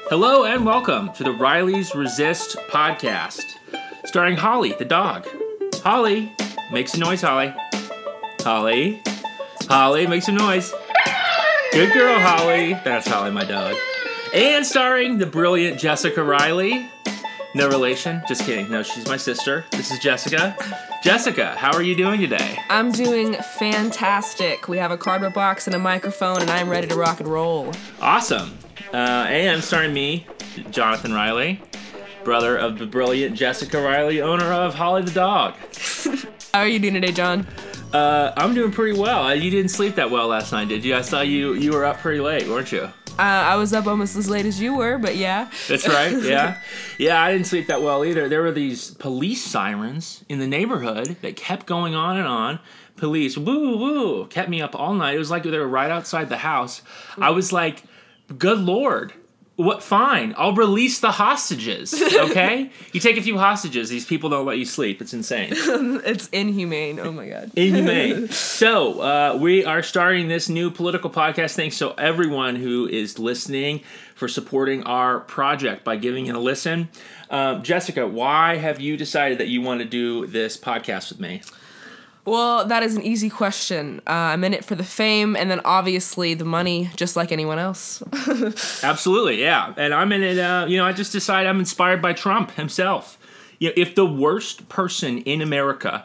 Hello and welcome to the Riley's Resist podcast, starring Holly, the dog. Holly, make some noise, Holly. Holly, make some noise. Good girl, Holly. That's Holly, my dog. And starring the brilliant Jessica Riley. No relation, just kidding. No, she's my sister. This is Jessica. Jessica, how are you doing today? I'm doing fantastic. We have a cardboard box and a microphone, and I'm ready to rock and roll. Awesome. And starring me, Jonathan Riley, brother of the brilliant Jessica Riley, owner of Holly the dog. How are you doing today, John? I'm doing pretty well. You didn't sleep that well last night, did you? I saw you were up pretty late, weren't you? I was up almost as late as you were, but yeah. That's right, yeah. Yeah, I didn't sleep that well either. There were these police sirens in the neighborhood that kept going on and on. Police, woo, woo, kept me up all night. It was like they were right outside the house. I was like, good Lord. What? Fine, I'll release the hostages, okay? You take a few hostages, these people don't let you sleep. It's insane. It's inhumane. Oh, my God. Inhumane. So, we are starting this new political podcast. Thanks to everyone who is listening for supporting our project by giving it a listen. Jessica, why have you decided that you want to do this podcast with me? Well, that is an easy question. I'm in it for the fame and then obviously the money, just like anyone else. Absolutely, yeah. And I'm in it, I just decided I'm inspired by Trump himself. If the worst person in America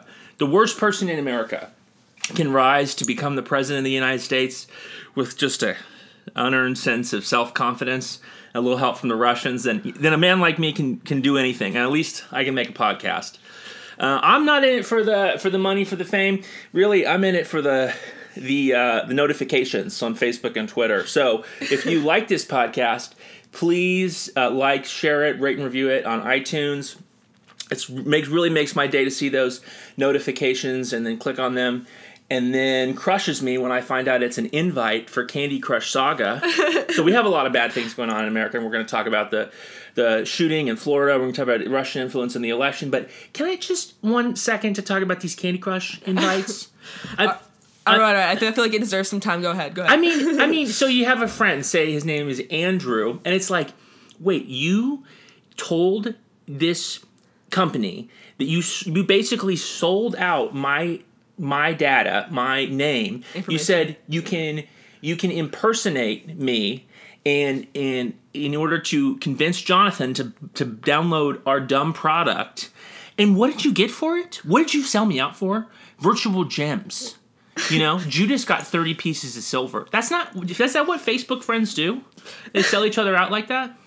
can rise to become the president of the United States with just a unearned sense of self-confidence, a little help from the Russians, then a man like me can do anything. And at least I can make a podcast. I'm not in it for the money, for the fame. Really, I'm in it for the notifications on Facebook and Twitter. So if you like this podcast, please share it, rate and review it on iTunes. It really makes my day to see those notifications and then click on them. And then crushes me when I find out it's an invite for Candy Crush Saga. So we have a lot of bad things going on in America, and we're going to talk about the shooting in Florida. We're going to talk about Russian influence in the election. But can I just 1 second to talk about these Candy Crush invites? All right. I feel like it deserves some time. Go ahead. I mean, so you have a friend, say his name is Andrew, and it's like, wait, you told this company that you basically sold out my data, my name. You said you can impersonate me and in order to convince Jonathan to download our dumb product. And what did you get for it? What did you sell me out for? Virtual gems. Judas got 30 pieces of silver. That's not what Facebook friends do. They sell each other out like that.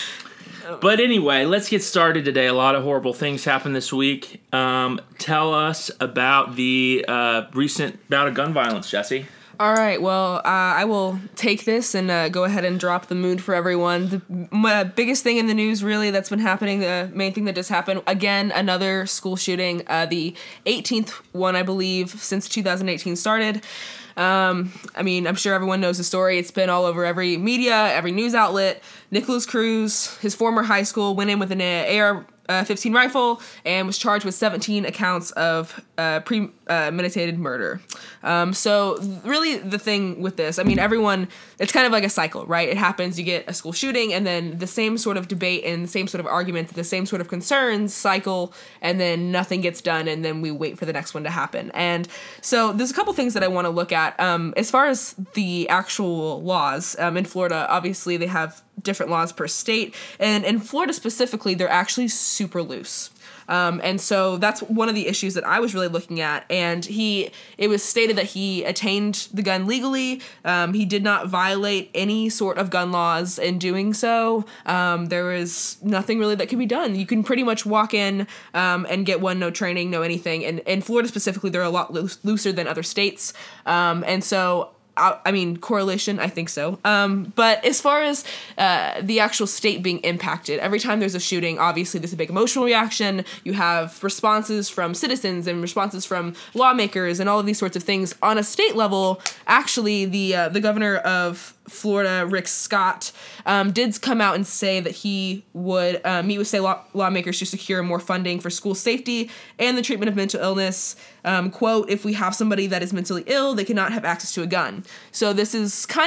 But anyway, let's get started today. A lot of horrible things happened this week. Tell us about the recent bout of gun violence, Jesse. All right, well, I will take this and go ahead and drop the mood for everyone. The biggest thing in the news, really, that's been happening, the main thing that just happened, again, another school shooting, the 18th one, I believe, since 2018 started. I'm sure everyone knows the story. It's been all over every media, every news outlet. Nikolas Cruz, his former high school, went in with an AR-15 rifle and was charged with 17 accounts of premeditated murder. So really the thing with this, everyone, it's kind of like a cycle, right? It happens, you get a school shooting, and then the same sort of debate and the same sort of argument, the same sort of concerns cycle, and then nothing gets done, and then we wait for the next one to happen. And so there's a couple things that I want to look at. As far as the actual laws, in Florida, obviously they have different laws per state, and in Florida specifically, they're actually super loose. And so that's one of the issues that I was really looking at. And it was stated that he attained the gun legally. He did not violate any sort of gun laws in doing so. There was nothing really that could be done. You can pretty much walk in and get no training, no anything. And in Florida specifically, they're a lot looser than other states. And so correlation, I think so. But as far as the actual state being impacted, every time there's a shooting, obviously there's a big emotional reaction. You have responses from citizens and responses from lawmakers and all of these sorts of things. On a state level, actually, the governor of Florida, Rick Scott, did come out and say that he would meet with state lawmakers to secure more funding for school safety and the treatment of mental illness. Quote, if we have somebody that is mentally ill, they cannot have access to a gun. So this is kind of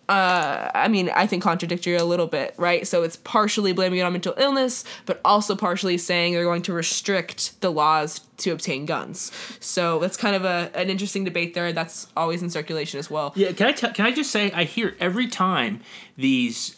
I think contradictory a little bit, right? So it's partially blaming it on mental illness, but also partially saying they're going to restrict the laws to obtain guns. So that's kind of an interesting debate there. That's always in circulation as well. Yeah, can I just say, I hear every time there's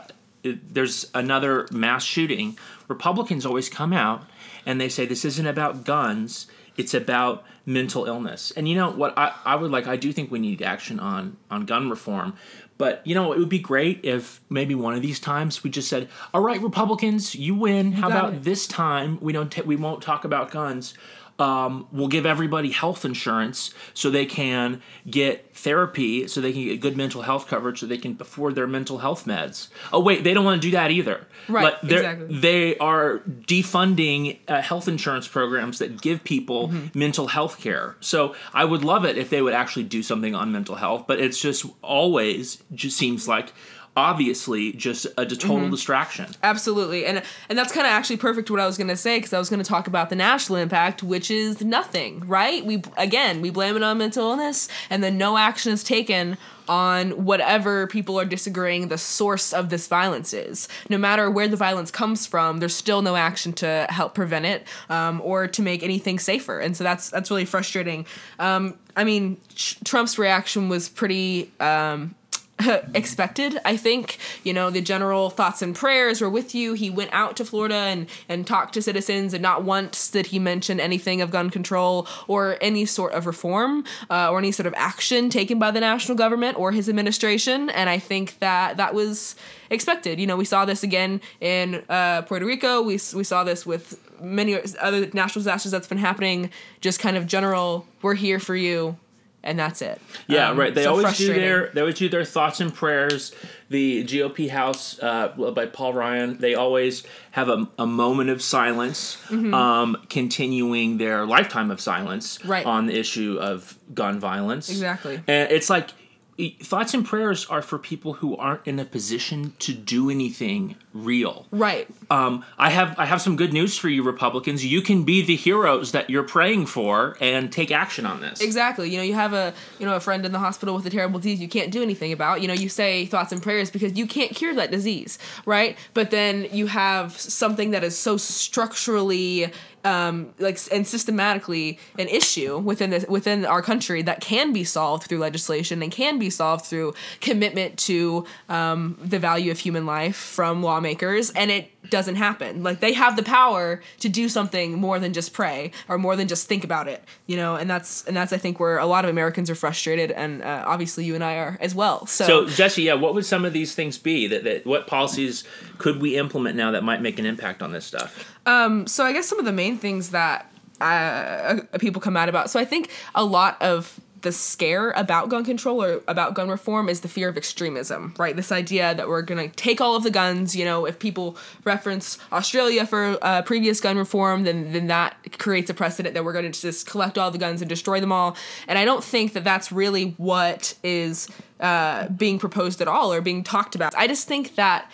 another mass shooting, Republicans always come out and they say this isn't about guns, it's about mental illness. And you know what I do think we need action on gun reform. But, you know, it would be great if maybe one of these times we just said, all right, Republicans, you win. How about this time we won't talk about guns. We'll give everybody health insurance so they can get therapy, so they can get good mental health coverage, so they can afford their mental health meds. Oh, wait, they don't want to do that either. Right, exactly. They are defunding health insurance programs that give people mental health care. So I would love it if they would actually do something on mental health, but it's just always seems like obviously just a total distraction. Absolutely. And that's kind of actually perfect what I was going to say, because I was going to talk about the national impact, which is nothing, right? We blame it on mental illness, and then no action is taken on whatever people are disagreeing the source of this violence is. No matter where the violence comes from, there's still no action to help prevent it or to make anything safer. And so that's really frustrating. Trump's reaction was pretty expected, I think. You know, the general thoughts and prayers were with you. He went out to Florida and talked to citizens, and not once did he mention anything of gun control or any sort of reform or any sort of action taken by the national government or his administration. And I think that was expected. You know, we saw this again in Puerto Rico. We saw this with many other natural disasters that's been happening. Just kind of general, we're here for you. And that's it. Yeah, right. They always do their thoughts and prayers. The GOP House by Paul Ryan, they always have a moment of silence, continuing their lifetime of silence on the issue of gun violence. Exactly. And it's like, thoughts and prayers are for people who aren't in a position to do anything real. Right. I have some good news for you, Republicans. You can be the heroes that you're praying for and take action on this. Exactly. You know, you have a friend in the hospital with a terrible disease you can't do anything about. You know, you say thoughts and prayers because you can't cure that disease, right? But then you have something that is so structurally and systematically an issue within our country that can be solved through legislation and can be solved through commitment to the value of human life from lawmakers, and it doesn't happen. Like, they have the power to do something more than just pray or more than just think about it, you know, and that's I think where a lot of Americans are frustrated, and obviously you and I are as well. So Jesse, what would some of these things be that what policies could we implement now that might make an impact on this stuff? So I guess some of the main things that people come out about. So I think a lot of the scare about gun control or about gun reform is the fear of extremism, right? This idea that we're going to take all of the guns. You know, if people reference Australia for previous gun reform, then that creates a precedent that we're going to just collect all the guns and destroy them all. And I don't think that that's really what is being proposed at all or being talked about. I just think that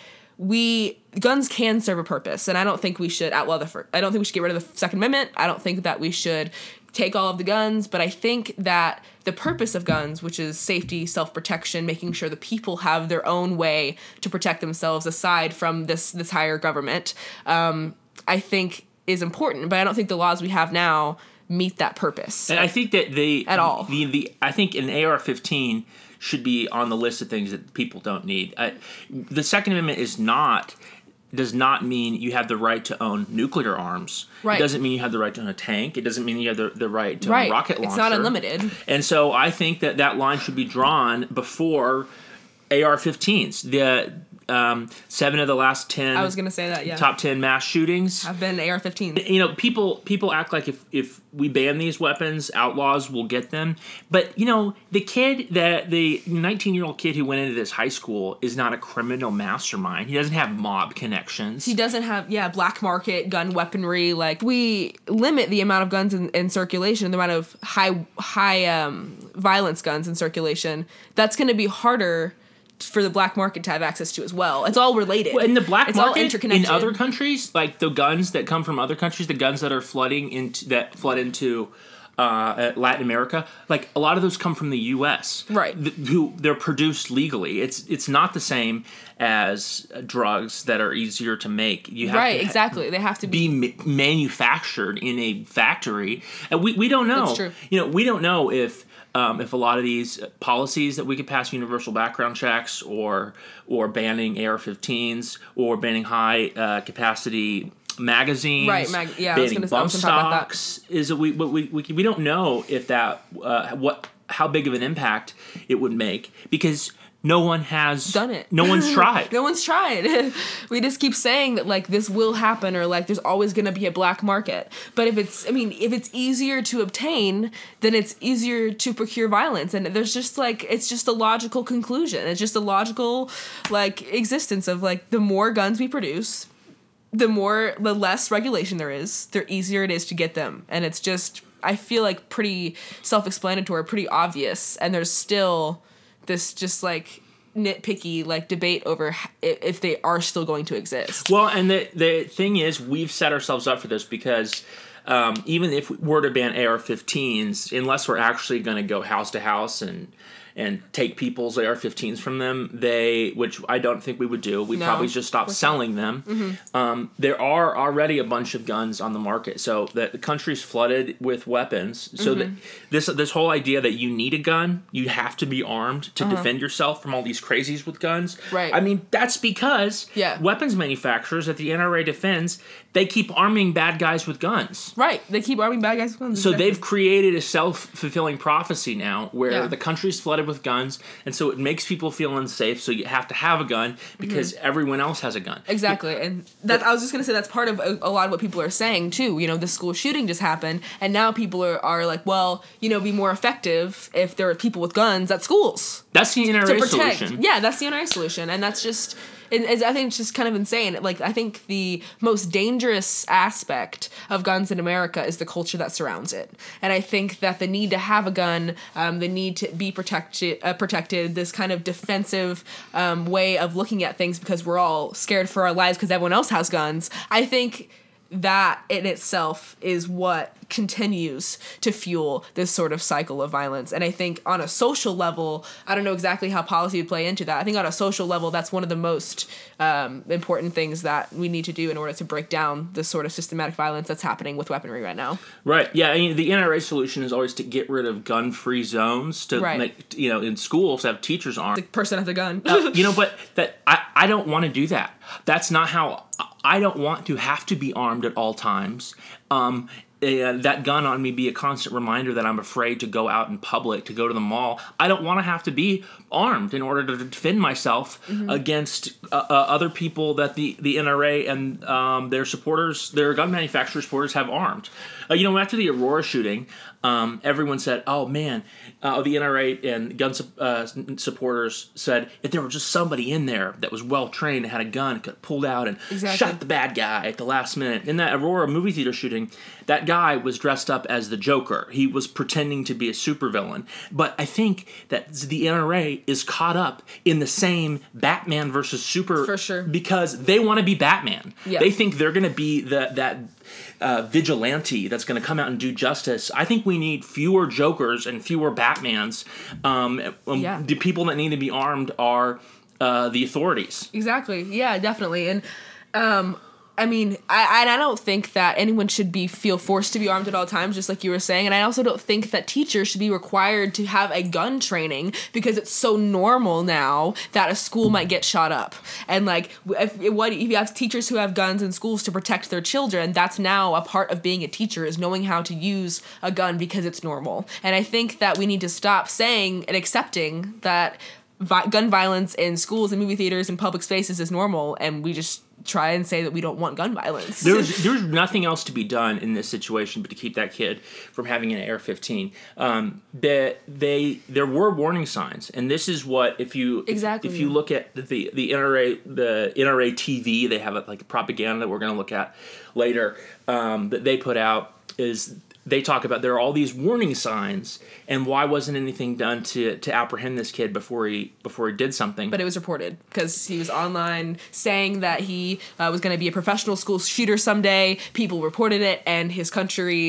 guns can serve a purpose, and I don't think we should outlaw I don't think we should get rid of the Second Amendment. I don't think that we should take all of the guns, but I think that the purpose of guns, which is safety, self-protection, making sure the people have their own way to protect themselves aside from this higher government, I think is important, but I don't think the laws we have now meet that purpose. And I think that at all. I think an AR-15 should be on the list of things that people don't need. The Second Amendment does not mean you have the right to own nuclear arms. Right. It doesn't mean you have the right to own a tank. It doesn't mean you have the right to own a rocket launcher. It's not unlimited. And so I think that line should be drawn before AR-15s. The 7 of the last 10 I was going to say that, yeah. top 10 mass shootings have been AR-15s. You know, people act like if we ban these weapons, outlaws will get them. But, you know, the 19-year-old kid who went into this high school is not a criminal mastermind. He doesn't have mob connections. He doesn't have, black market gun weaponry. Like, we limit the amount of guns in circulation, the amount of high violence guns in circulation. That's going to be harder for the black market to have access to as well. It's all related. Well, in the black it's market, all interconnected. In other countries, like the guns that come from other countries, the guns that are flood into Latin America, like a lot of those come from the U.S. Right. Who they're produced legally. It's not the same as drugs that are easier to make. You have Right, to exactly. They have to be manufactured in a factory, and we don't know. That's true. We don't know if a lot of these policies that we could pass universal background checks or banning AR-15s or banning high capacity magazines, Right, I was banning gonna bump talk about that. stocks, is that we don't know if that how big of an impact it would make because no one has done it. No one's tried. No one's tried. We just keep saying that like this will happen or like there's always going to be a black market. But if it's easier to obtain, then it's easier to procure violence. And there's just like it's just a logical conclusion. It's just a logical like existence of like the more guns we produce, the less regulation there is, the easier it is to get them. And it's just I feel like pretty self-explanatory, pretty obvious. And there's still this just like nitpicky like debate over if they are still going to exist. Well, and the thing is, we've set ourselves up for this because even if we were to ban AR-15s, unless we're actually going to go house to house and take people's AR-15s from them, which I don't think we would do. We'd probably just stop selling them. Mm-hmm. There are already a bunch of guns on the market, so the country's flooded with weapons. So that this whole idea that you need a gun, you have to be armed to defend yourself from all these crazies with guns. Right. I mean, that's because weapons manufacturers that the NRA defends, they keep arming bad guys with guns. Right. They keep arming bad guys with guns. So they've created a self-fulfilling prophecy now where the country's flooded with guns, and so it makes people feel unsafe, so you have to have a gun because everyone else has a gun. Exactly. And that I was just going to say that's part of a lot of what people are saying too. You know, the school shooting just happened, and now people are like, well, you know, be more effective if there are people with guns at schools. That's the NRA solution. Yeah, that's the NRA solution, and that's just... I think it's just kind of insane. Like, I think the most dangerous aspect of guns in America is the culture that surrounds it. And I think that the need to have a gun, the need to be protected, this kind of defensive way of looking at things because we're all scared for our lives because everyone else has guns, I think that in itself is what continues to fuel this sort of cycle of violence. And I think on a social level, I don't know exactly how policy would play into that. I think on a social level, that's one of the most important things that we need to do in order to break down this sort of systematic violence that's happening with weaponry right now. Right. Yeah. I mean, the NRA solution is always to get rid of gun-free zones to make, in schools have teachers armed. The person has a gun. But that I don't want to do that. That's not how. I don't want to have to be armed at all times. That gun on me be a constant reminder that I'm afraid to go out in public, to go to the mall. I don't want to have to be armed in order to defend myself against other people that the NRA and their supporters, their gun manufacturer supporters have armed. After the Aurora shooting, everyone said, oh man, the NRA and gun supporters said if there were just somebody in there that was well-trained and had a gun, could have pulled out and shot the bad guy at the last minute. In that Aurora movie theater shooting, that guy was dressed up as the Joker. He was pretending to be a supervillain. But I think that the NRA is caught up in the same Batman versus Super... For sure. Because they want to be Batman. Yeah. They think they're going to be that vigilante that's going to come out and do justice. I think we need fewer Jokers and fewer Batmans. The people that need to be armed are the authorities. Exactly. Yeah, definitely. And I don't think that anyone should feel forced to be armed at all times, just like you were saying. And I also don't think that teachers should be required to have a gun training because it's so normal now that a school might get shot up. And like, if you have teachers who have guns in schools to protect their children, that's now a part of being a teacher, is knowing how to use a gun because it's normal. And I think that we need to stop saying and accepting that gun violence in schools and movie theaters and public spaces is normal, and we just try and say that we don't want gun violence. There's nothing else to be done in this situation but to keep that kid from having an AR-15. There were warning signs, and this is what if you look at the NRA TV, they have like propaganda that we're going to look at later that they put out is. They talk about there are all these warning signs, and why wasn't anything done to apprehend this kid before he did something? But it was reported because he was online saying that he was going to be a professional school shooter someday. People reported it, and his country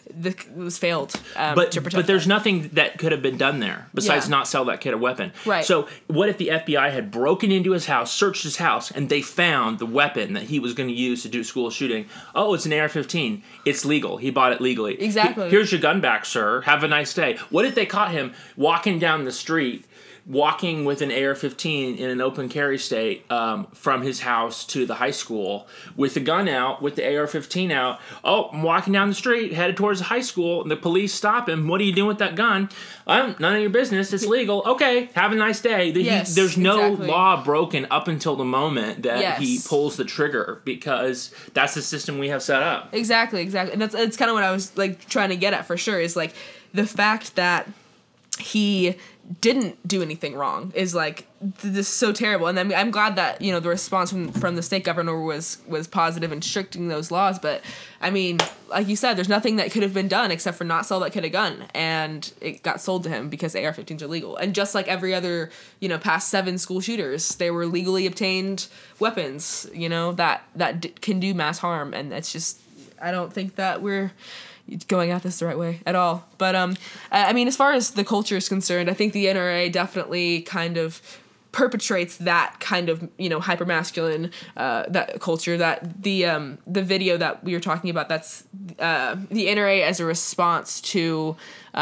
was failed to protect But there's them. nothing that could have been done there besides Yeah. not sell that kid a weapon. Right. So what if the FBI had broken into his house, searched his house, and they found the weapon that he was going to use to do school shooting? Oh, it's an AR-15. It's legal. He bought it legally. Exactly. Here's your gun back, sir. Have a nice day. What if they caught him walking down the street, walking with an AR-15 in an open carry state from his house to the high school with the gun out, with the AR-15 out? Oh, I'm walking down the street, headed towards the high school, and the police stop him. What are you doing with that gun? None of your business. It's legal. Okay, have a nice day. Yes, There's no exactly. law broken up until the moment that he Yes. pulls the trigger, because that's the system we have set up. Exactly. And it's kind of what I was like trying to get at for sure, is like the fact that he didn't do anything wrong is like this is so terrible. And then I'm glad that, you know, the response from the state governor was positive in restricting those laws. But I mean, like you said, there's nothing that could have been done except for not sell that kid a gun, and it got sold to him because AR-15s are legal. And just like every other, you know, past 7 school shooters, they were legally obtained weapons, you know, that can do mass harm. And it's just, I don't think that we're going at this the right way at all. But I mean, as far as the culture is concerned, I think the NRA definitely kind of perpetrates that kind of, you know, hypermasculine that culture. That the video that we were talking about, that's the NRA as a response to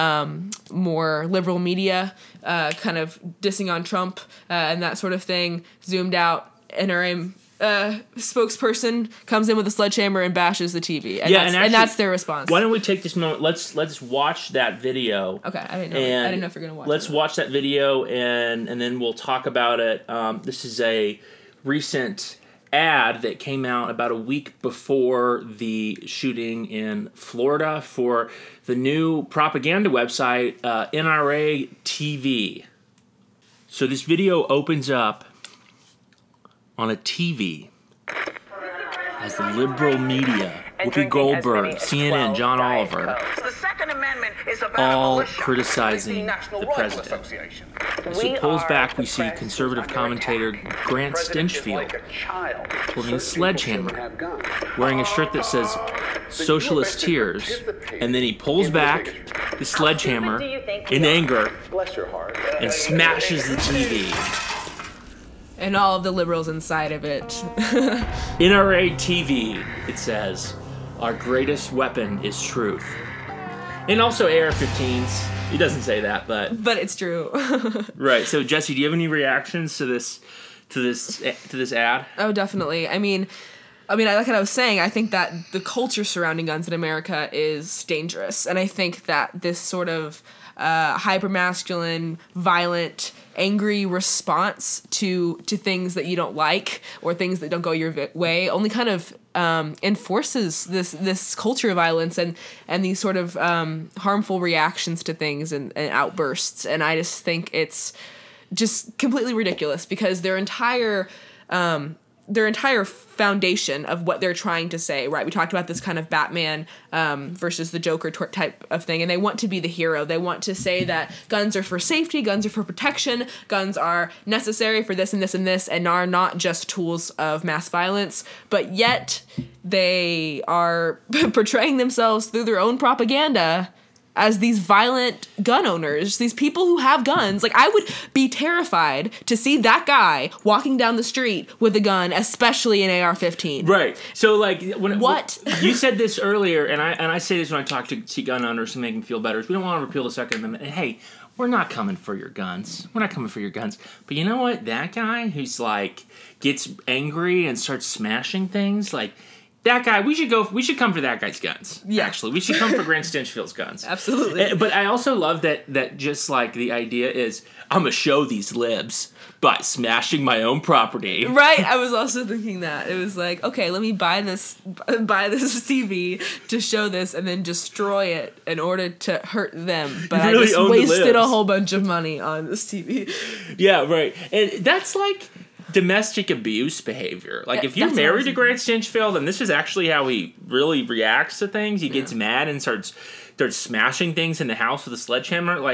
more liberal media kind of dissing on Trump and that sort of thing. Zoomed out, NRA spokesperson comes in with a sledgehammer and bashes the TV. And and that's their response. Why don't we take this moment? Let's watch that video. Okay, I didn't know if you're gonna watch. Let's watch that video and then we'll talk about it. This is a recent ad that came out about a week before the shooting in Florida for the new propaganda website NRA TV. So this video opens up on a TV as the liberal media, Whoopi Goldberg, CNN, John Oliver, The Second Amendment is about all militia. criticizing National the Rifle president. Association. As it pulls back, we see conservative commentator Grant Stinchfield holding a sledgehammer, wearing a shirt that says "Socialist Tears," and then he pulls back the sledgehammer in anger and smashes the TV. And all of the liberals inside of it. NRA TV, it says, our greatest weapon is truth. And also AR-15s. He doesn't say that, but But it's true. right. So Jesse, do you have any reactions to this ad? Oh, definitely. I mean, like I was saying, I think that the culture surrounding guns in America is dangerous, and I think that this sort of hypermasculine, violent, angry response to things that you don't like or things that don't go your way only kind of enforces this culture of violence and these sort of harmful reactions to things and outbursts. And I just think it's just completely ridiculous because their entire foundation of what they're trying to say, right? We talked about this kind of Batman versus the Joker type of thing, and they want to be the hero. They want to say that guns are for safety, guns are for protection, guns are necessary for this and this and this, and are not just tools of mass violence, but yet they are portraying themselves through their own propaganda as these violent gun owners, these people who have guns. Like, I would be terrified to see that guy walking down the street with a gun, especially an AR-15. Right. So, like, What? You said this earlier, and I say this when I talk to gun owners to make them feel better. Is we don't want to repeal the Second Amendment. And hey, we're not coming for your guns. We're not coming for your guns. But you know what? That guy who's like gets angry and starts smashing things, like. That guy, we should come for that guy's guns. Yeah. Actually, we should come for Grant Stinchfield's guns. Absolutely. But I also love that just like the idea is, I'm going to show these libs by smashing my own property. Right, I was also thinking that. It was like, okay, let me buy this TV to show this and then destroy it in order to hurt them. But You really I just own the wasted libs. a whole bunch of money on this TV. Yeah, right. And that's like domestic abuse behavior. Like, if you're That's married awesome. to Grant Stinchfield, and this is actually how he really reacts to things, he gets mad and starts smashing things in the house with a sledgehammer, like,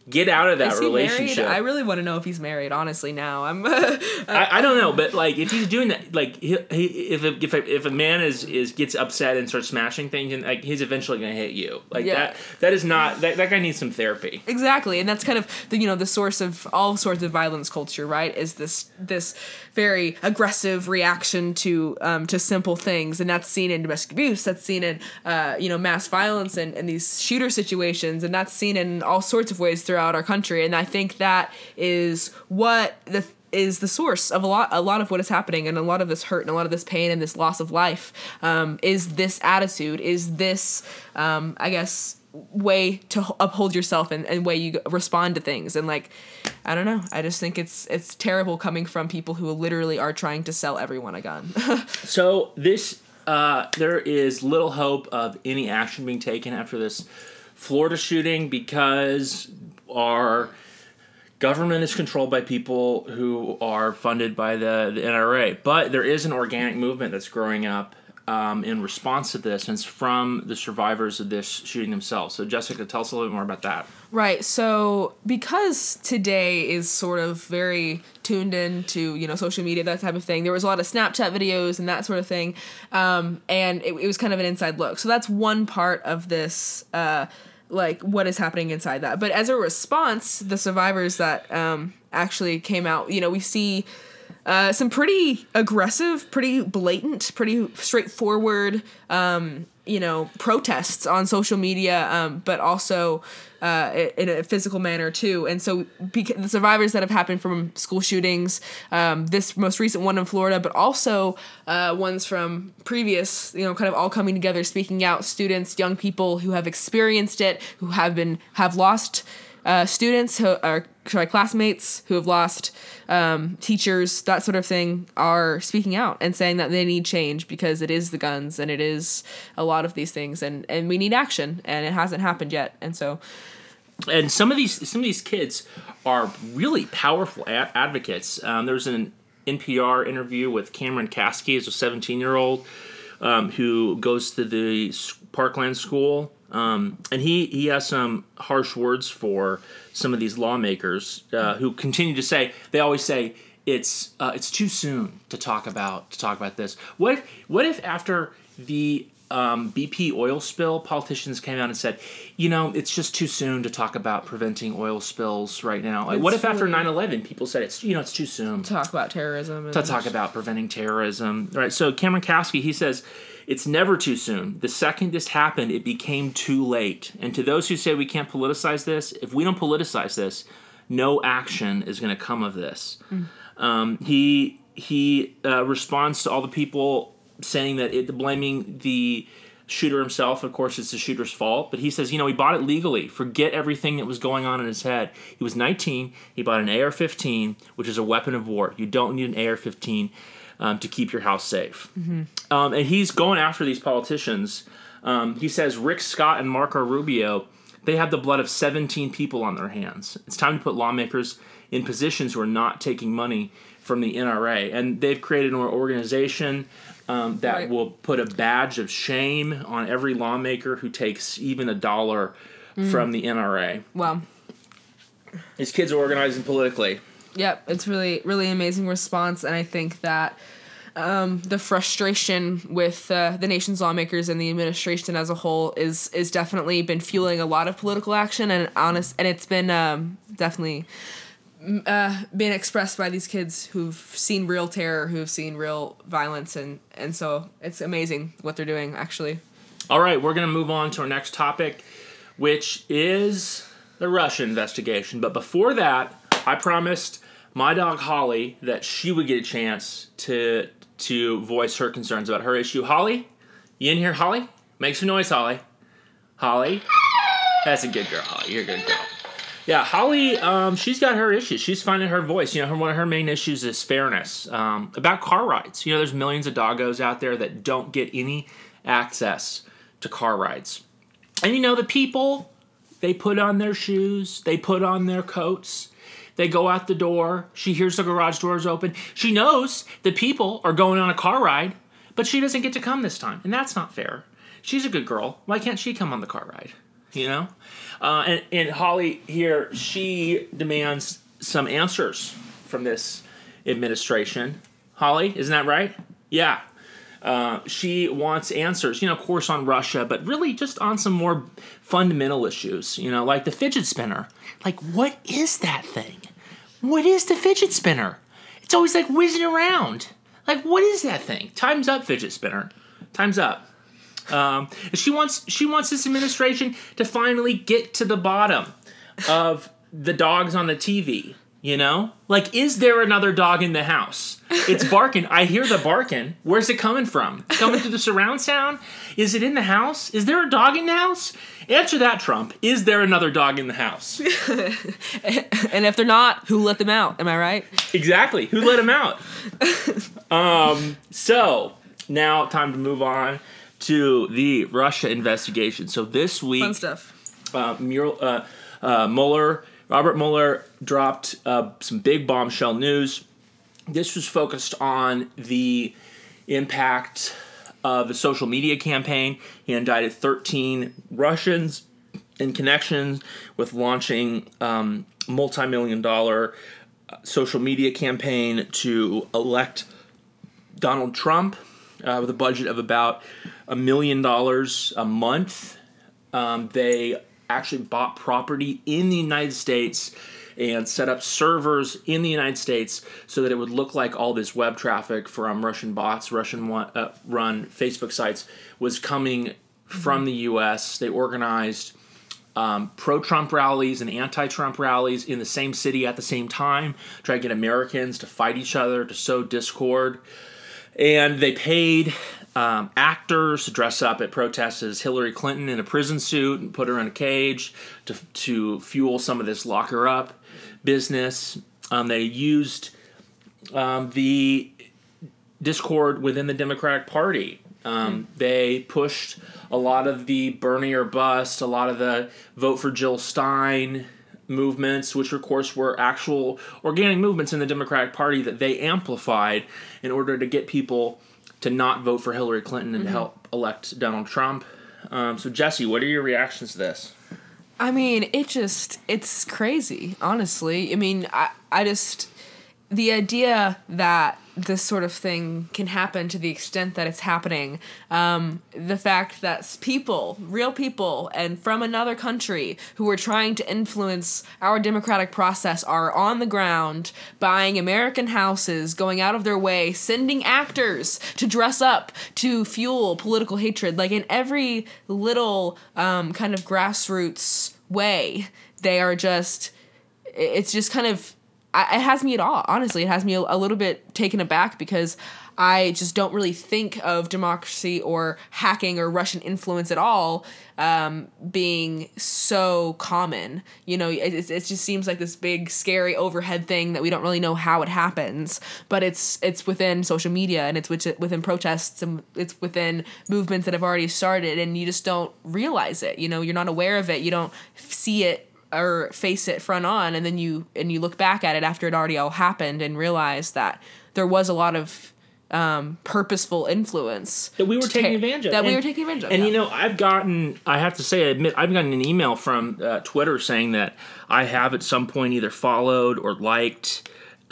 Get out of that Is he relationship. married? I really want to know if he's married. Honestly, now I'm. I don't know, but like if he's doing that, like if a man gets upset and starts smashing things, and like he's eventually gonna hit you. Like that is not that guy needs some therapy. Exactly, and that's kind of the source of all sorts of violence culture, right? Is this very aggressive reaction to simple things, and that's seen in domestic abuse, that's seen in mass violence and these shooter situations, and that's seen in all sorts of ways throughout our country. And I think that is what is the source of a lot of what is happening, and a lot of this hurt and a lot of this pain and this loss of life is this attitude, is this I guess way to uphold yourself and way you respond to things. And like, I don't know, I just think it's terrible coming from people who literally are trying to sell everyone a gun. So this there is little hope of any action being taken after this Florida shooting, because our government is controlled by people who are funded by the NRA. But there is an organic movement that's growing up in response to this, and it's from the survivors of this shooting themselves. So Jessica, tell us a little bit more about that. Right. So because today is sort of very tuned into, social media, that type of thing, there was a lot of Snapchat videos and that sort of thing. And it was kind of an inside look. So that's one part of this, like what is happening inside that. But as a response, the survivors that actually came out, we see some pretty aggressive, pretty blatant, pretty straightforward, protests on social media, but also in a physical manner too. And so the survivors that have happened from school shootings, this most recent one in Florida, but also ones from previous, kind of all coming together, speaking out, students, young people who have experienced it, who have lost students, classmates who have lost teachers, that sort of thing, are speaking out and saying that they need change because it is the guns and it is a lot of these things, and we need action, and it hasn't happened yet. And so, and some of these kids are really powerful advocates. There's an NPR interview with Cameron Kasky, as a 17-year-old who goes to the Parkland school. And he has some harsh words for some of these lawmakers who continue to say, they always say it's too soon to talk about this. What if after the BP oil spill, politicians came out and said, it's just too soon to talk about preventing oil spills right now. Like, what if after 9/11 people said it's too soon to talk about terrorism to talk about preventing terrorism, right? So Cameron Kasky, he says, it's never too soon. The second this happened, it became too late. And to those who say we can't politicize this, if we don't politicize this, no action is going to come of this. He responds to all the people saying that blaming the shooter himself. Of course, it's the shooter's fault. But he says, he bought it legally. Forget everything that was going on in his head. He was 19. He bought an AR-15, which is a weapon of war. You don't need an AR-15 to keep your house safe. Mm-hmm. And he's going after these politicians. He says Rick Scott and Marco Rubio, they have the blood of 17 people on their hands. It's time to put lawmakers in positions who are not taking money from the NRA. And they've created an organization that will put a badge of shame on every lawmaker who takes even $1 from the NRA. Wow. These kids are organizing politically. Yep, it's really, really amazing response, and I think that the frustration with the nation's lawmakers and the administration as a whole is definitely been fueling a lot of political action, and it's been definitely been expressed by these kids who've seen real terror, who've seen real violence, and so it's amazing what they're doing, actually. All right, we're going to move on to our next topic, which is the Russia investigation. But before that, I promised my dog Holly that she would get a chance to voice her concerns about her issue. Holly, you in here, Holly? Make some noise, Holly. Holly? That's a good girl, Holly. You're a good girl. Yeah, Holly, she's got her issues. She's finding her voice. One of her main issues is fairness about car rides. There's millions of doggos out there that don't get any access to car rides. And the people, they put on their shoes, they put on their coats, they go out the door, she hears the garage doors open. She knows the people are going on a car ride, but she doesn't get to come this time. And that's not fair. She's a good girl. Why can't she come on the car ride? you know? And Holly here, she demands some answers from this administration. Holly, isn't that right? Yeah. She wants answers, of course on Russia, but really just on some more fundamental issues, like the fidget spinner. Like, what is that thing? What is the fidget spinner? It's always like whizzing around. Like, what is that thing? Time's up, fidget spinner. Time's up. She wants this administration to finally get to the bottom of the dogs on the TV. Like, is there another dog in the house? It's barking. I hear the barking. Where's it coming from? It's coming through the surround sound? Is it in the house? Is there a dog in the house? Answer that, Trump. Is there another dog in the house? And if they're not, who let them out? Am I right? Exactly. Who let them out? So now time to move on to the Russia investigation. So this week, Fun stuff. Robert Mueller dropped some big bombshell news. This was focused on the impact of the social media campaign. He indicted 13 Russians in connection with launching multi-million-dollar social media campaign to elect Donald Trump with a budget of about $1 million a month. They actually bought property in the United States and set up servers in the United States so that it would look like all this web traffic from Russian bots, Russian-run Facebook sites was coming from the U.S. They organized pro-Trump rallies and anti-Trump rallies in the same city at the same time, try to get Americans to fight each other, to sow discord. And they paid actors to dress up at protests as Hillary Clinton in a prison suit and put her in a cage to fuel some of this lock her up business. They used the discord within the Democratic Party. They pushed a lot of the Bernie or bust, a lot of the vote for Jill Stein movements, which of course were actual organic movements in the Democratic Party that they amplified in order to get people to not vote for Hillary Clinton and to help elect Donald Trump. So Jesse, what are your reactions to this? I mean, it's crazy, honestly. I mean, the idea that this sort of thing can happen to the extent that it's happening, the fact that real people, and from another country who are trying to influence our democratic process are on the ground, buying American houses, going out of their way, sending actors to dress up to fuel political hatred, like in every little kind of grassroots way, they are just, it's just kind of, it has me at all. Honestly, it has me a little bit taken aback because I just don't really think of democracy or hacking or Russian influence at all being so common. It just seems like this big, scary overhead thing that we don't really know how it happens. But it's within social media, and it's within protests, and it's within movements that have already started, and you just don't realize it. You're not aware of it. You don't see it or face it front on, and then you look back at it after it already all happened and realize that there was a lot of purposeful influence that we were taking advantage of. And I have to say, I've gotten an email from Twitter saying that I have at some point either followed or liked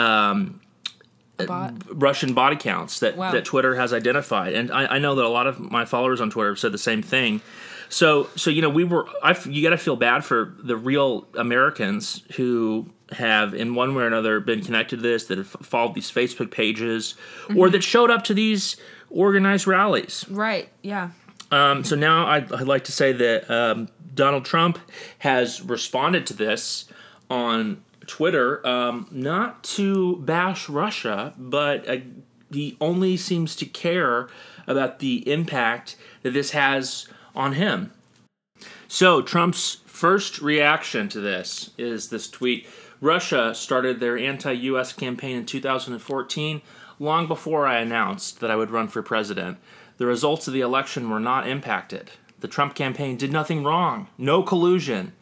Russian bot accounts that Twitter has identified. And I know that a lot of my followers on Twitter have said the same thing. So you got to feel bad for the real Americans who have, in one way or another, been connected to this, that have followed these Facebook pages, or that showed up to these organized rallies. Right, yeah. So now I'd like to say that Donald Trump has responded to this on Twitter, not to bash Russia, but he only seems to care about the impact that this has on him. So Trump's first reaction to this is this tweet. Russia started their anti-U.S. campaign in 2014, long before I announced that I would run for president. The results of the election were not impacted. The Trump campaign did nothing wrong. No collusion.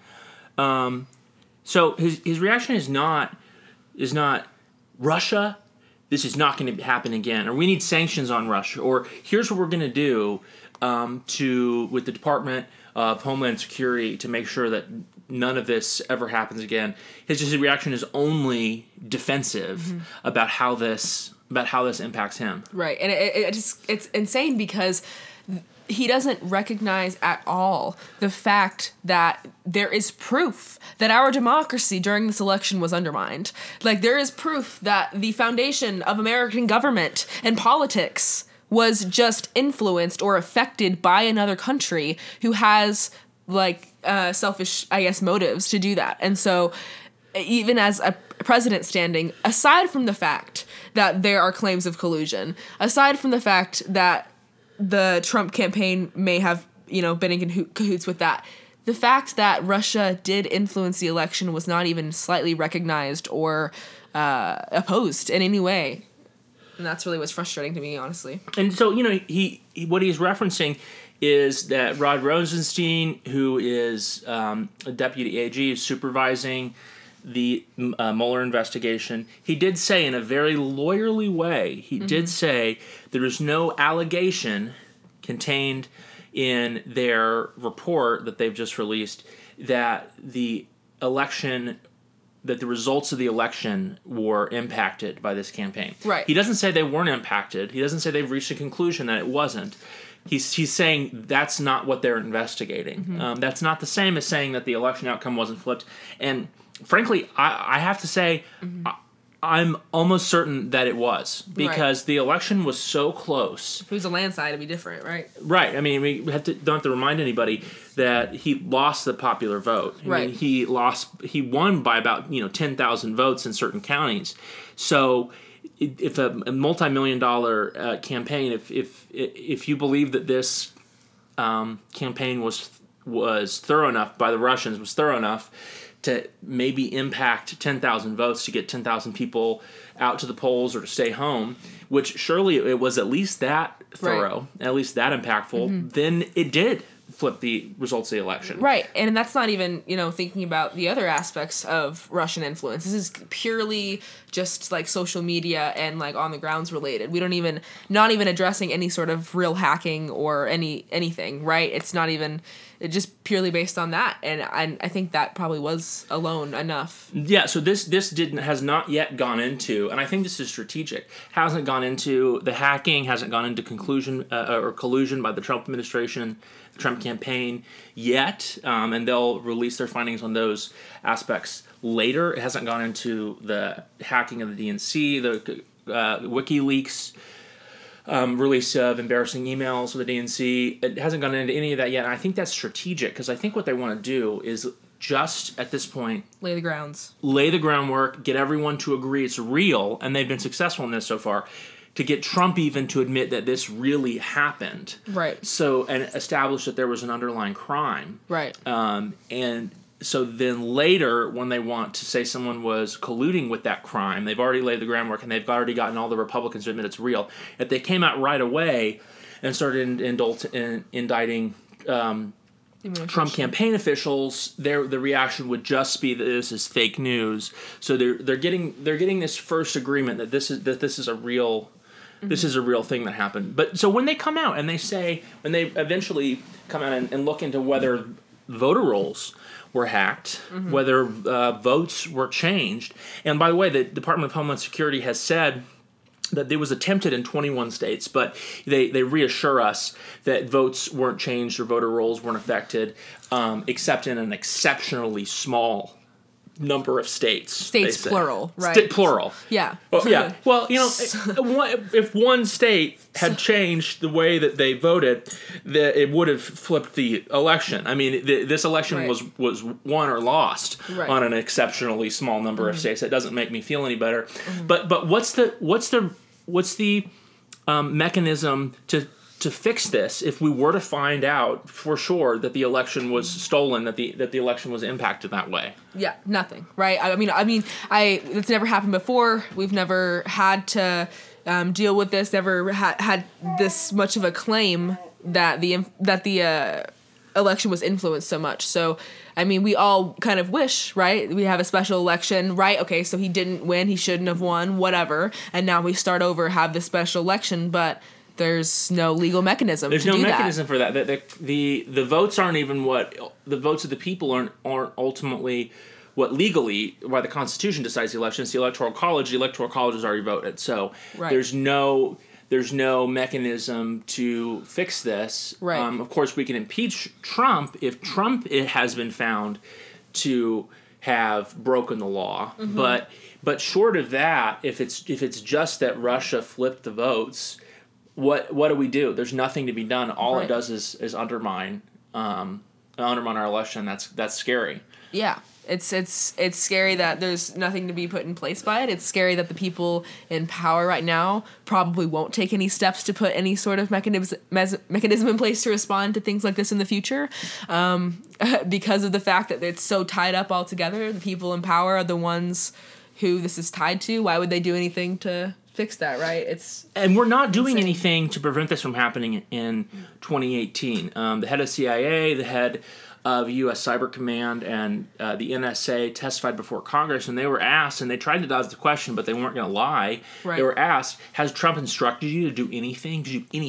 So his reaction is not Russia, this is not going to happen again, or we need sanctions on Russia, or here's what we're going to do with the Department of Homeland Security to make sure that none of this ever happens again. His reaction is only defensive about how this impacts him. Right, and it's insane because he doesn't recognize at all the fact that there is proof that our democracy during this election was undermined. Like, there is proof that the foundation of American government and politics was just influenced or affected by another country who has, selfish, I guess, motives to do that. And so, even as a president standing, aside from the fact that there are claims of collusion, aside from the fact that the Trump campaign may have, been in cahoots with that, the fact that Russia did influence the election was not even slightly recognized or opposed in any way. And that's really what's frustrating to me, honestly. And so, he what he's referencing is that Rod Rosenstein, who is a deputy AG, is supervising the Mueller investigation. He did say in a very lawyerly way, he did say there is no allegation contained in their report that they've just released that the results of the election were impacted by this campaign. Right. He doesn't say they weren't impacted. He doesn't say they've reached a conclusion that it wasn't. He's saying that's not what they're investigating. That's not the same as saying that the election outcome wasn't flipped. And frankly, I have to say, I'm almost certain that it was, because the election was so close. If it was a landslide, it'd be different, right? Right. I mean, we don't have to remind anybody that he lost the popular vote. I mean, he won by about 10,000 votes in certain counties. So if a multi-million-dollar campaign, if you believe that this campaign was thorough enough by the Russians, was thorough enough to maybe impact 10,000 votes to get 10,000 people out to the polls or to stay home, which surely it was at least that thorough, at least that impactful, then it did flip the results of the election. Right, and that's not even, thinking about the other aspects of Russian influence. This is purely just like social media and like on the grounds related. We don't not even addressing any sort of real hacking or anything, right? It's not even, it's just purely based on that, and I think that probably was alone enough. Yeah, so this has not yet gone into, and I think this is strategic, hasn't gone into the hacking, hasn't gone into conclusion or collusion by the Trump administration, the Trump campaign yet, and they'll release their findings on those aspects later. It hasn't gone into the hacking of the DNC, the WikiLeaks release of embarrassing emails with the DNC. It hasn't gone into any of that yet, and I think that's strategic, because I think what they want to do is just, at this point, lay the groundwork, get everyone to agree it's real, and they've been successful in this so far, to get Trump even to admit that this really happened. Right. So, and establish that there was an underlying crime. Right. And so then later, when they want to say someone was colluding with that crime, they've already laid the groundwork and they've already gotten all the Republicans to admit it's real. If they came out right away and started indicting Trump campaign officials, the reaction would just be that this is fake news. So they're getting this first agreement that this is a real. This is a real thing that happened. But so when they come out and they say, when they eventually come out and look into whether voter rolls were hacked, whether votes were changed, and by the way, the Department of Homeland Security has said that it was attempted in 21 states, but they reassure us that votes weren't changed or voter rolls weren't affected, except in an exceptionally small number of states. States plural, right? Plural. Yeah. Well, yeah. Well, if one state had changed the way that they voted, it would have flipped the election. I mean, this election was won or lost on an exceptionally small number of states. That doesn't make me feel any better. But what's the mechanism to fix this if we were to find out for sure that the election was stolen, that the election was impacted that way? Yeah, nothing, right? I mean, it's never happened before. We've never had to deal with this. Never had this much of a claim that the election was influenced so much. So, I mean, we all kind of wish, right? We have a special election, right? Okay, so he didn't win, he shouldn't have won, whatever. And now we start over, have this special election, but there's no legal mechanism. There's to no do mechanism for that. The votes aren't even what the votes of the people aren't ultimately what legally why the Constitution decides the election. It's the Electoral College. The Electoral College has already voted, so Right. there's no mechanism to fix this. Right. Of course, we can impeach Trump if Trump has been found to have broken the law, but short of that, if it's just that Russia flipped the votes, what do we do? There's nothing to be done. All Right. it does is undermine our election. That's scary. Yeah. It's scary that there's nothing to be put in place by it. It's scary that the people in power right now probably won't take any steps to put any sort of mechanism in place to respond to things like this in the future, because of the fact that it's so tied up all together. The people in power are the ones who this is tied to. Why would they do anything to fix that, right? And we're not doing insane. anything to prevent this from happening in 2018. The head of CIA, the head of U.S. Cyber Command, and the NSA testified before Congress, and they were asked, and they tried to dodge the question, but they weren't going to lie. Right. They were asked, has Trump instructed you to do anything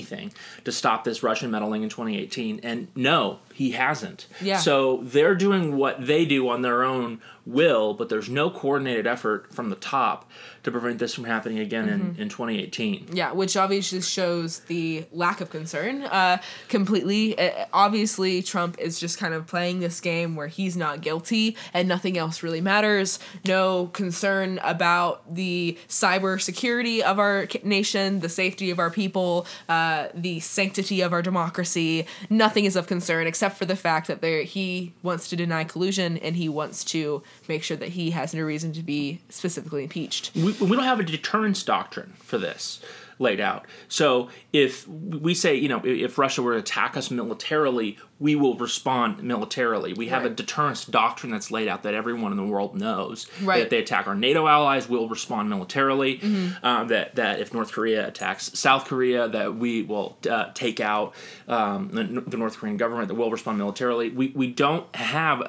to stop this Russian meddling in 2018? And no, he hasn't. Yeah. So they're doing what they do on their own will, but there's no coordinated effort from the top to prevent this from happening again in 2018. Yeah, which obviously shows the lack of concern completely. Obviously, Trump is just kind of playing this game where he's not guilty and nothing else really matters. No concern about the cyber security of our nation, the safety of our people, the sanctity of our democracy. Nothing is of concern except for the fact that he wants to deny collusion and he wants to make sure that he has no reason to be specifically impeached. We don't have a deterrence doctrine for this laid out. So if we say, if Russia were to attack us militarily, we will respond militarily. We have a Right. deterrence doctrine that's laid out that everyone in the world knows. Right. That if they attack our NATO allies, we'll respond militarily. That if North Korea attacks South Korea, that we will take out the North Korean government, that we'll respond militarily. We don't have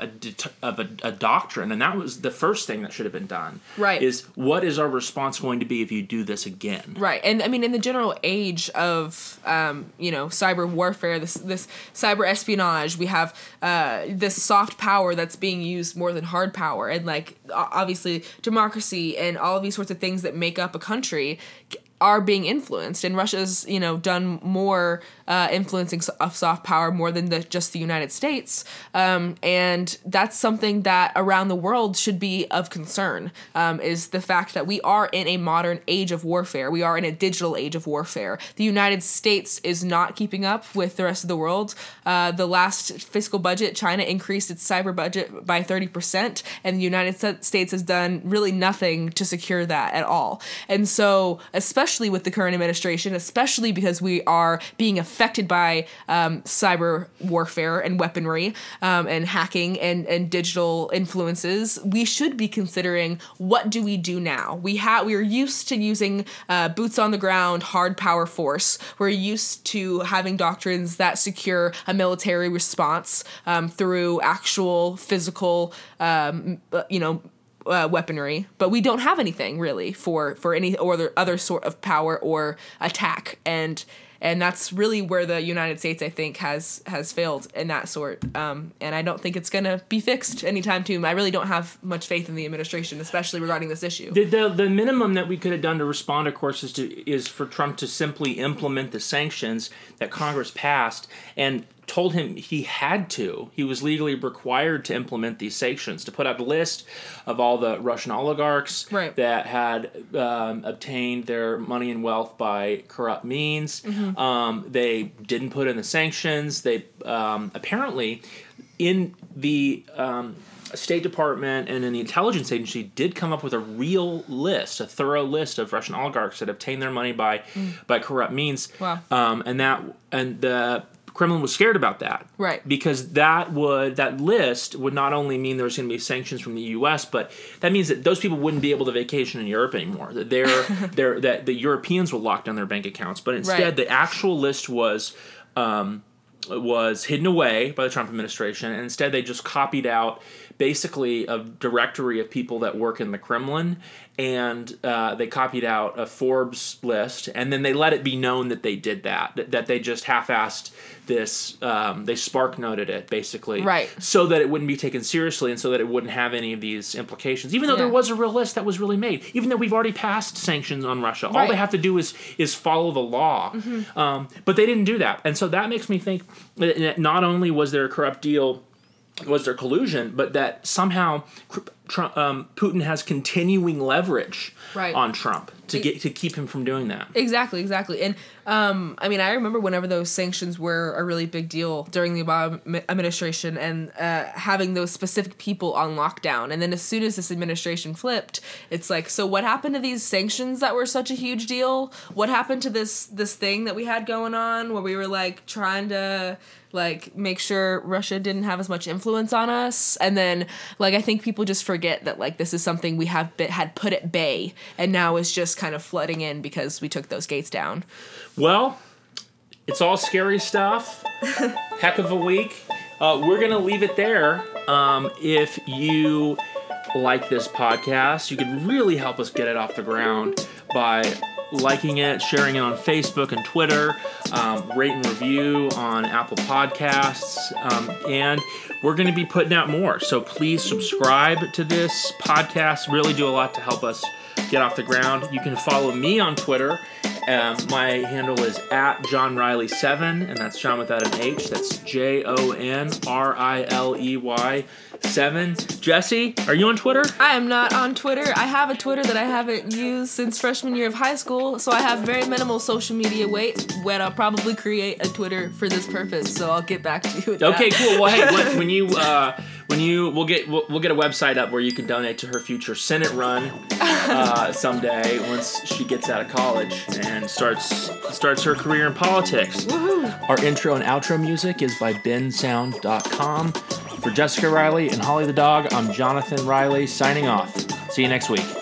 a doctrine, and that was the first thing that should have been done. Right. Is what is our response going to be if you do this again? Right, and I mean, in the general age of cyber warfare, this cyber espionage, we have this soft power that's being used more than hard power, and obviously democracy and all of these sorts of things that make up a country are being influenced, and Russia's done more influencing of soft power more than just the United States, and that's something that around the world should be of concern. Is the fact that we are in a modern age of warfare, we are in a digital age of warfare. The United States is not keeping up with the rest of the world. The last fiscal budget, China increased its cyber budget by 30%, and the United States has done really nothing to secure that at all. And so, especially with the current administration, especially because we are being affected by cyber warfare and weaponry and hacking and digital influences, we should be considering, what do we do now? We are used to using boots on the ground, hard power force. We're used to having doctrines that secure a military response through actual physical weaponry, but we don't have anything really for any other sort of power or attack, and that's really where the United States, I think, has failed in that sort, and I don't think it's gonna be fixed anytime soon. I really don't have much faith in the administration, especially regarding this issue. The minimum that we could have done to respond, of course, is for Trump to simply implement the sanctions that Congress passed and told him he had to. He was legally required to implement these sanctions, to put out a list of all the Russian oligarchs Right. that had obtained their money and wealth by corrupt means. They didn't put in the sanctions. They apparently, in the State Department and in the intelligence agency, did come up with a real list, a thorough list of Russian oligarchs that obtained their money by corrupt means. Wow. And the Kremlin was scared about that, Right. Because that list would not only mean there's going to be sanctions from the U.S., but that means that those people wouldn't be able to vacation in Europe anymore. That that the Europeans will lock down their bank accounts, but instead Right. the actual list was hidden away by the Trump administration, and instead they just copied out basically a directory of people that work in the Kremlin, and they copied out a Forbes list, and then they let it be known that they did that they just half-assed this, they spark noted it, basically. Right. So that it wouldn't be taken seriously and so that it wouldn't have any of these implications, even though there was a real list that was really made, even though we've already passed sanctions on Russia. All they have to do is follow the law. But they didn't do that. And so that makes me think that not only was there a corrupt deal, was there collusion, but that somehow Putin has continuing leverage on Trump to keep him from doing that. Exactly. And I mean, I remember whenever those sanctions were a really big deal during the Obama administration, and having those specific people on lockdown. And then as soon as this administration flipped, it's like, so what happened to these sanctions that were such a huge deal? What happened to this thing that we had going on where we were like trying to like make sure Russia didn't have as much influence on us? And then like I think people just forget that like this is something we had put at bay, and now is just kind of flooding in because we took those gates down. Well, it's all scary stuff. Heck of a week. We're going to leave it there. If you like this podcast, you could really help us get it off the ground by liking it, sharing it on Facebook and Twitter, rate and review on Apple Podcasts, and we're going to be putting out more. So please subscribe to this podcast. Really do a lot to help us get off the ground. You can follow me on Twitter. My handle is @JohnRiley7, and that's John without an H. That's JONRILEY 7. Jesse, are you on Twitter? I am not on Twitter. I have a Twitter that I haven't used since freshman year of high school, so I have very minimal social media weight when I'll probably create a Twitter for this purpose, so I'll get back to you with that. Okay, cool. Well, hey, we'll get a website up where you can donate to her future Senate run someday once she gets out of college and starts her career in politics. Woohoo! Our intro and outro music is by bensound.com. For Jessica Riley and Holly the dog, I'm Jonathan Riley signing off. See you next week.